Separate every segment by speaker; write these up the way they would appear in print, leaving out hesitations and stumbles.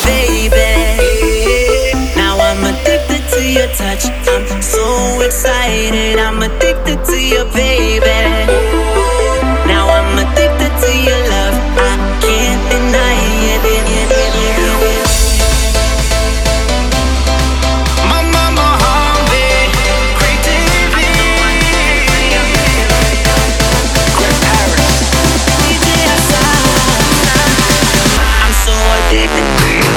Speaker 1: baby. Now I'm addicted to your touch. I'm so excited. I'm addicted to your baby. Now I'm addicted to your love. I can't deny it. Mama, heartbeat, great TV. DJ Assad, I'm so addicted to you.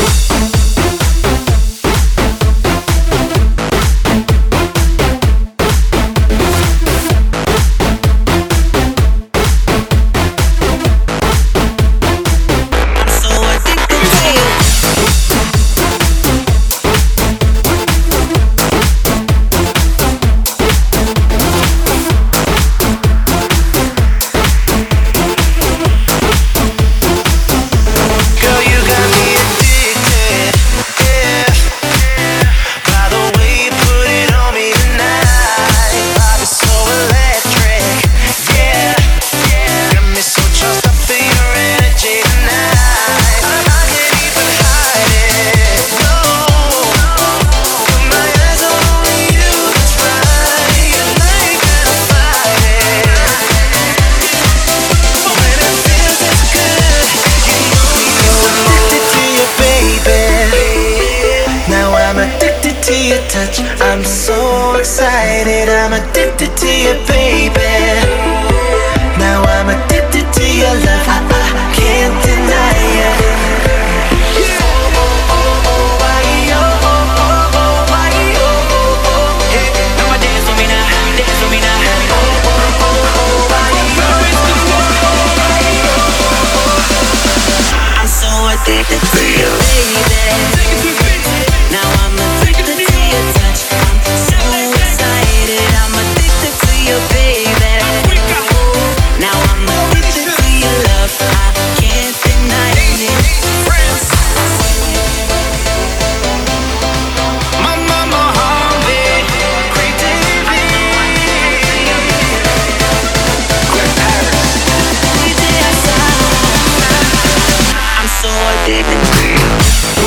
Speaker 1: I'm so excited, I'm addicted to you, baby. Now I'm addicted to your love, I can't deny it. Now dance with me now, dance with me now. I'm so addicted to you, baby. Now I'm addicted to your touch. I'm so excited. I'm addicted to your baby. Now I'm addicted to your love. I can't deny it. My heartbeat, great TV. DJ Assad, I'm so addicted to you.